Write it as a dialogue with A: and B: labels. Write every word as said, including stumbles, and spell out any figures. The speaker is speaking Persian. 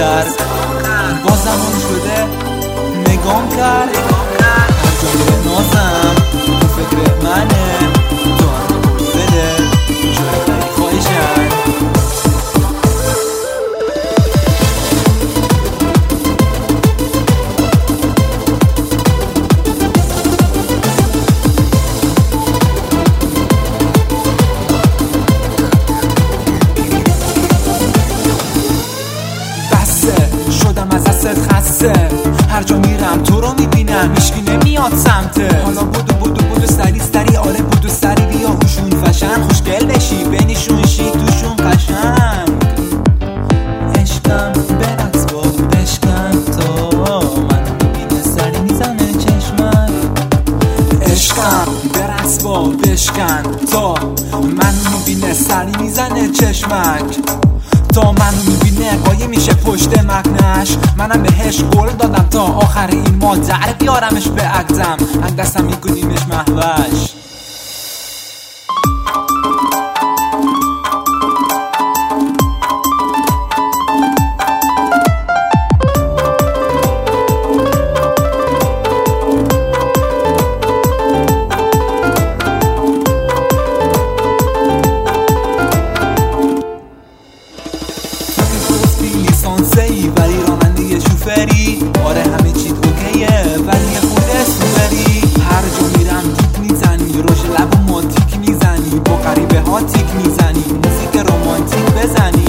A: کرد، با زمان شده نگام کرد. هر جا میره نازم تو فکر منه، تو هم بده جای بری خواهشن. شدم از دستت خسته، هر جا میرم تو رو میبینم هیچکی نمیاد سمته. حالا بودو بودو بودو سری سری، آره بودو سری بیا هوشون فشن، خوشگل بشی بینشون شی توشون قشنگ. عشقم برقص با بشکن تا منو میبینه سری میزنه چشمک. عشقم برقص با بشکن تا منو میبینه سری میزنه چشمک. تا منو میبینه قایم میشه پشت مکنش، منم بهش قول دادم تا آخر این ماه در بیارمش به عقدم، از دستم میکنیمش محوش. لیسانسی ولی راننده شوفری، آره همه چیز اوکیه ولی خودت سوپری. هر جا میرم تیک میزنی، روش لب و ما تیک میزنی، با غریبه ها تیک میزنی، موزیک رومانتیک بزنی.